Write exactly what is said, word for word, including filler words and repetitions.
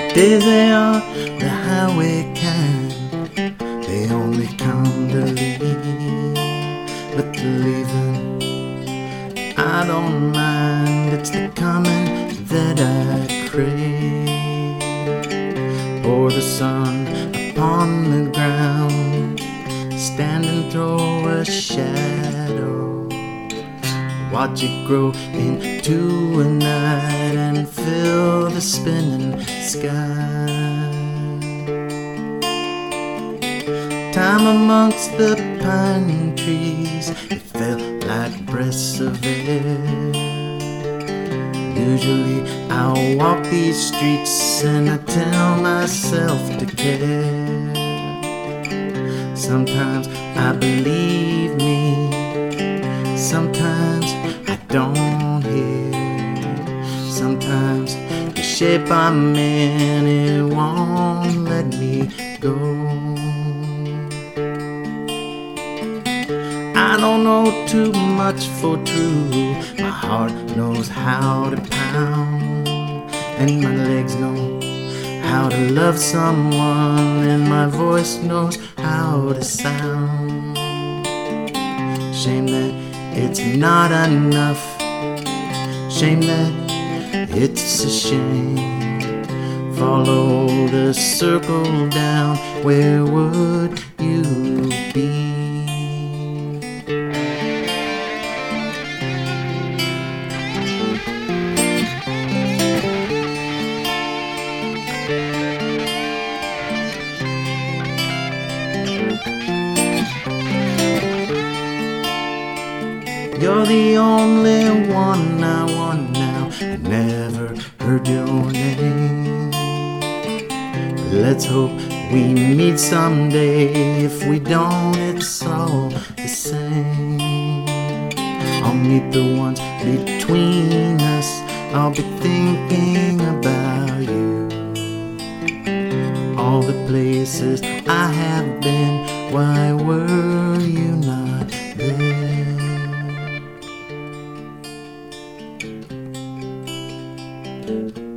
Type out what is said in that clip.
Days they are the highway kind, they only come to leave. But the leaving, I don't mind. It's the coming that I crave. Pour the sun upon the ground, stand and throw a shadow. Watch it grow into a night and fill the spinning sky. Time amongst the pine trees, it felt like breaths of air. Usually I'll walk these streets and I tell myself to care. Sometimes I believe me, sometimes I don't hear. Sometimes the shape I'm in, it won't let me go. I don't know too much for true. My heart knows how to pound, and my legs know how to love someone, and my voice knows how to sound. Shame that it's not enough, shame that it's a shame. Follow the circle down, where would you be? You're the only one I want now. I never heard your name. Let's hope we meet someday. If we don't, it's all the same. I'll meet the ones between us. I'll be thinking about you. All the places I have been, why were you not there?